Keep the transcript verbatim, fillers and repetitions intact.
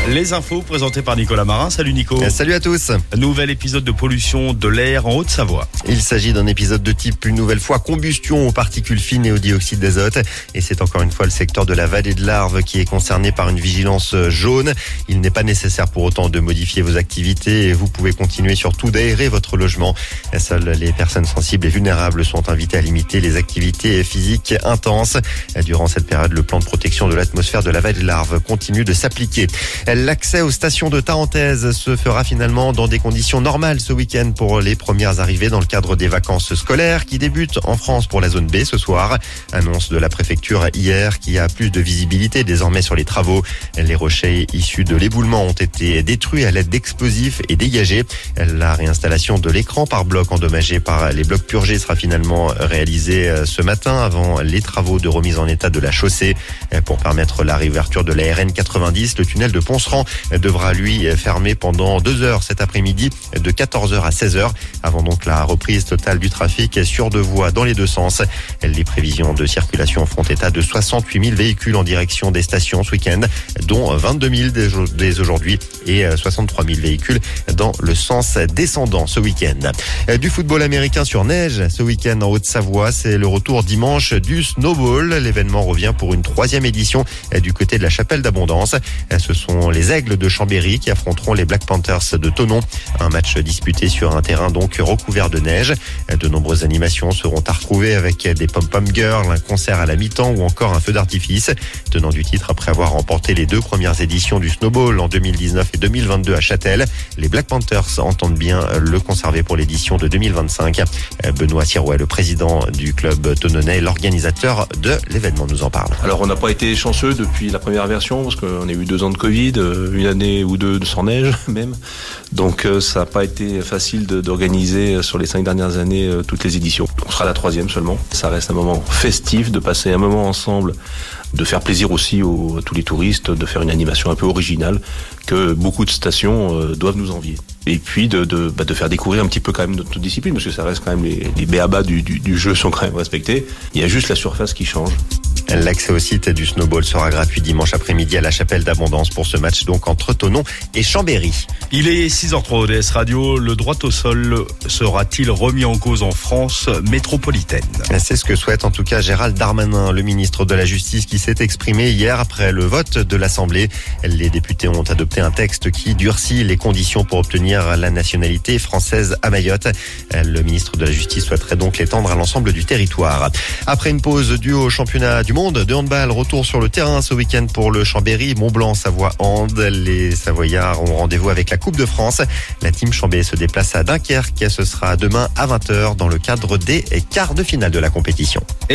Les infos présentées par Nicolas Marin. Salut Nico. Salut à tous. Nouvel épisode de pollution de l'air en Haute-Savoie. Il s'agit d'un épisode de type une nouvelle fois combustion aux particules fines et au dioxyde d'azote. Et c'est encore une fois le secteur de la vallée de l'Arve qui est concerné par une vigilance jaune. Il n'est pas nécessaire pour autant de modifier vos activités et vous pouvez continuer surtout d'aérer votre logement. Seules les personnes sensibles et vulnérables sont invitées à limiter les activités physiques intenses. Durant cette période, le plan de protection de l'atmosphère de la vallée de l'Arve continue de s'appliquer. L'accès aux stations de Tarentaise se fera finalement dans des conditions normales ce week-end pour les premières arrivées dans le cadre des vacances scolaires qui débutent en France pour la zone B ce soir. Annonce de la préfecture hier qui a plus de visibilité désormais sur les travaux. Les rochers issus de l'éboulement ont été détruits à l'aide d'explosifs et dégagés. La réinstallation de l'écran par bloc endommagé par les blocs purgés sera finalement réalisée ce matin avant les travaux de remise en état de la chaussée. Pour permettre la réouverture de la R N quatre-vingt-dix, le tunnel de Ponceran devra lui fermer pendant deux heures cet après-midi de quatorze heures à seize heures avant donc la reprise totale du trafic sur deux voies dans les deux sens. Les prévisions de circulation font état de soixante-huit mille véhicules en direction des stations ce week-end, dont vingt-deux mille dès aujourd'hui et soixante-trois mille véhicules dans le sens descendant ce week-end. Du football américain sur neige ce week-end en Haute-Savoie, c'est le retour dimanche du snowball. L'événement revient pour une troisième édition du côté de la Chapelle d'Abondance. Ce sont les Aigles de Chambéry qui affronteront les Black Panthers de Thonon. Un match disputé sur un terrain donc recouvert de neige. De nombreuses animations seront à retrouver avec des pom-pom girls, un concert à la mi-temps ou encore un feu d'artifice. Tenant du titre après avoir remporté les deux premières éditions du snowball en deux mille dix-neuf et deux mille vingt-deux à Châtel, les Black Panthers entendent bien le conserver pour l'édition de deux mille vingt-cinq. Benoît Sirouet, le président du club thononnais, l'organisateur de l'événement, nous en parle. Alors on n'a pas été chanceux depuis la première version parce qu'on a eu deux ans de Covid, une année ou deux sans neige même. Donc ça n'a pas été facile de, d'organiser sur les cinq dernières années toutes les éditions. On sera la troisième seulement. Ça reste un moment festif, de passer un moment ensemble, de faire plaisir aussi aux, à tous les touristes, de faire une animation un peu originale que beaucoup de stations euh, doivent nous envier. Et puis de, de, bah, de faire découvrir un petit peu quand même notre discipline, parce que ça reste quand même les, les béabas du, du, du jeu sont quand même respectés. Il y a juste la surface qui change. L'accès au site du snowball sera gratuit dimanche après-midi à la Chapelle d'Abondance pour ce match donc entre Thonon et Chambéry. Il est six heures trois au D S Radio. Le droit au sol sera-t-il remis en cause en France métropolitaine? C'est ce que souhaite en tout cas Gérald Darmanin, le ministre de la Justice, qui s'est exprimé hier après le vote de l'Assemblée. Les députés ont adopté un texte qui durcit les conditions pour obtenir la nationalité française à Mayotte. Le ministre de la Justice souhaiterait donc l'étendre à l'ensemble du territoire. Après une pause due au championnat du monde de handball, retour sur le terrain ce week-end pour le Chambéry Mont-Blanc Savoie Hand. Les Savoyards ont rendez-vous avec la Coupe de France. La team Chambé se déplace à Dunkerque. Ce sera demain à vingt heures dans le cadre des quarts de finale de la compétition.